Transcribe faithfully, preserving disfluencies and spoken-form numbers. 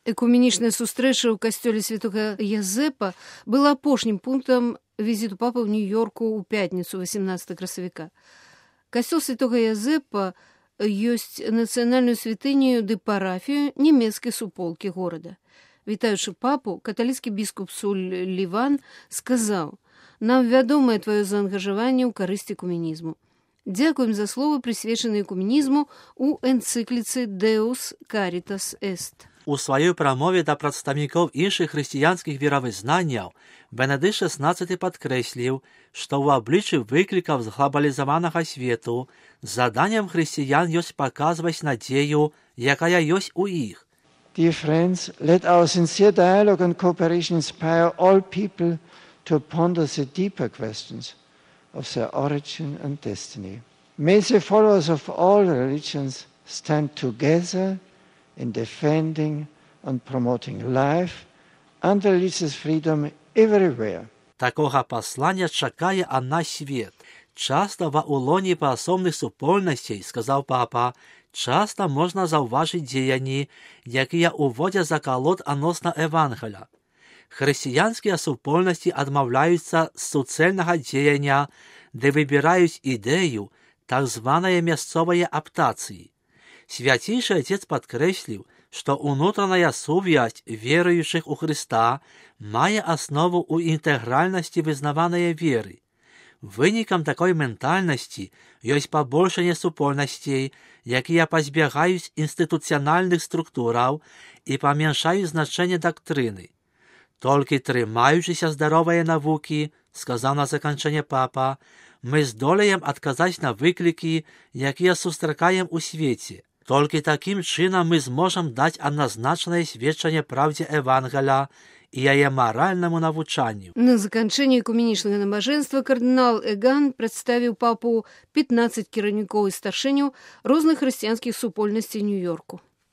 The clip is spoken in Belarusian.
Экуменічная сустрэча ў касцёле святога Язэпа была апошнім пунктам візіту папы ў Нью-Йорку ў пятніцу васемнадцатага красавіка. Касцёл святога Язэпа ёсць нацыянальную святыню ды парафію нямецкай суполкі горада. Вітаючы папу, каталіцкі біскуп Суль-Ліван сказаў: «Нам вядомае тваё заангажаванне ў карысць экуменізму. Дзякуем за словы, прысвечаныя экуменізму ў энцыкліцы «Deus Caritas Est». У сваёй прамове да прадстаўнікоў іншых хрысціянскіх веравызнанняў Бенедыкт шаснаццаты падкрэсліў, што ў абліччы выклікаў з глобалізаванага свету заданнем хрысціян ёсць паказваць надзею, якая ёсць у іх. Dear friends, let our sincere dialogue and cooperation inspire all people to ponder the deeper questions of their origin and destiny. May the followers of all religions stand together in defending and promoting life and religious freedom everywhere. Такога паслання чакае ад нас свет. Часта ва улоне паасобных супольнасцей, сказаў папа, часта можна заўважыць дзеянні, якія ўводзяць закалот адносна Евангеля. Хрысціянскія супольнасці адмаўляюцца з суцэльнага дзеяння, ды выбіраюць ідэю так званае мясцовае аптацыі. Свяцейшы Отец падкрэсліў, што ўнутраная сувязь веруючых у Хрыста мае аснову ў інтэгральнасці вызнаванай веры. Вынікам такой ментальнасці ёсць пабольшанне супольнасцей, якія пазбягаюць інстытуцыянальных структураў і памяншаюць значэнне дактрыны. Толькі трымаючыся здаровай навукі, сказаў на заканчэнне папа, мы здолеем адказаць на выклікі, якія сустракаем у свеце. Толькі такім чынам мы зможам даць адназначнае сведчанне праўдзе Евангеля і яе маральнаму навучанню. На заканчэнне экуменічнага набажэнства кардынал Эган прадставіў папу пятнаццаць кіраўнікоў і старшыняў розных хрысціянскіх супольнасцей Нью-Йорку.